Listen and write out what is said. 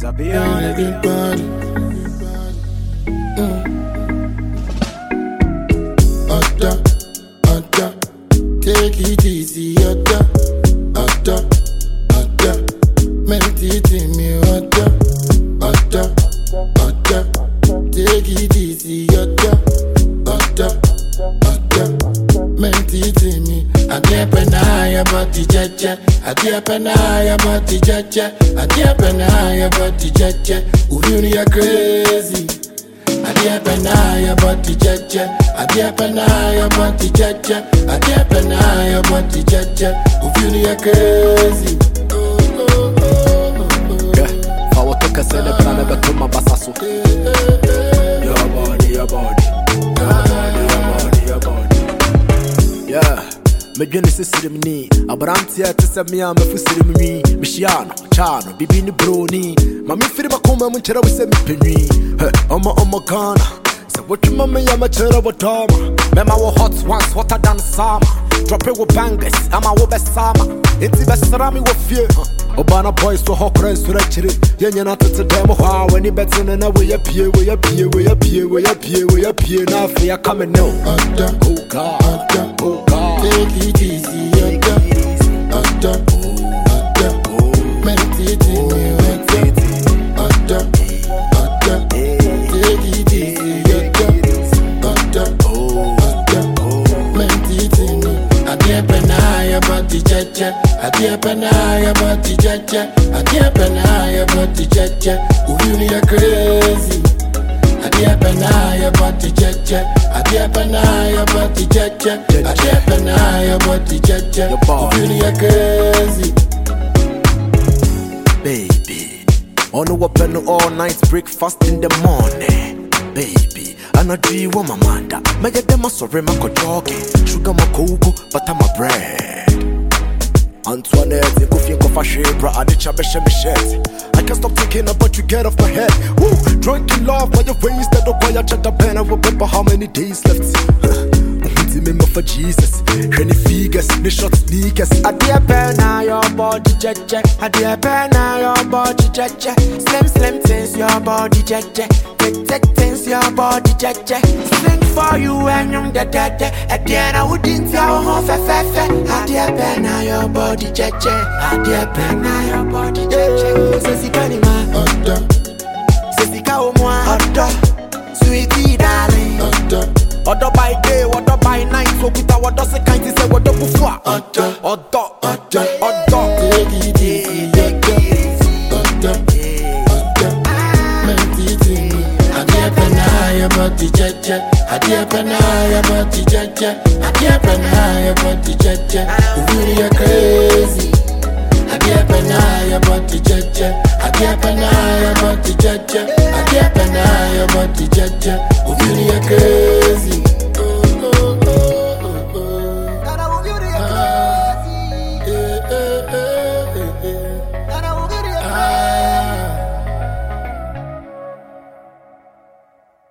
Beyond everybody. Take it easy, meditate me, take it easy, meditate me. I dear penaya but the jaja, I dear penaya but the jaja, I dear penaya but the jaja, Uri are crazy. I dear penaya but the jaja, I dear penaya but the jaja, I dear penaya but the jaja, Uri are crazy. I will take a celebration to my basasu. Your body, your body, your body. Yeah. Me dwene se sirim ni abranti ate se me am fu sirim ni mishiano chano bibi ni broni ma me firi makoma mu nkyere wo se me penwi omo kana se wotwema me ya ma kyere botama me ma wo hot once hotter than summer drop it with bangers ama wo be sama enti be sra me wo fie Obana boys to hawk rest to actually. Yen not to them how when you better than we appear. Now fear coming no. Oh God, take it easy, meditate me, take it easy, meditate me. I dear penaya but the jaja, I dear penaya but the jaja, I dear penaya but the jaja, Uri are crazy. I dear penaya but the jaja, I dear penaya but the jaja, I dear penaya but the jaja, Uri are crazy. Baby, on the weapon all night breakfast in the morning. Baby, I know you want my manda. My dem sorry my jogging. Sugar my cocoa, butter my bread. Antoinette, you go think of a shape, bro. I did chabeshe me shirt. I can't stop thinking about you, get off my head. Woo, drunk in love by your ways that don't buy a cheddar pen. I remember how many days left. Me for Jesus, any figures, the short sneakers. I dear penna your body jeje, I dear penna your body jeje. Slim things your body jeje, take things your body jeje. Sing for you and you're dead. At the end I wouldn't tell how fe. I dear penna your body jeje, I dear penna your body jeje. Sissy kanima, sissy kaumwa, sweetie darling. Odo by day, odo by night, so kita odo se kind say odo bufwa. Odo, take it easy, meditate me. I dear penaya but the jaja, I dear penaya but the jaja, I dear penaya but the jaja, Uri are crazy. I dear penaya but the jaja, I dear penaya but the jaja, I dear penaya but the jaja, Uri are crazy.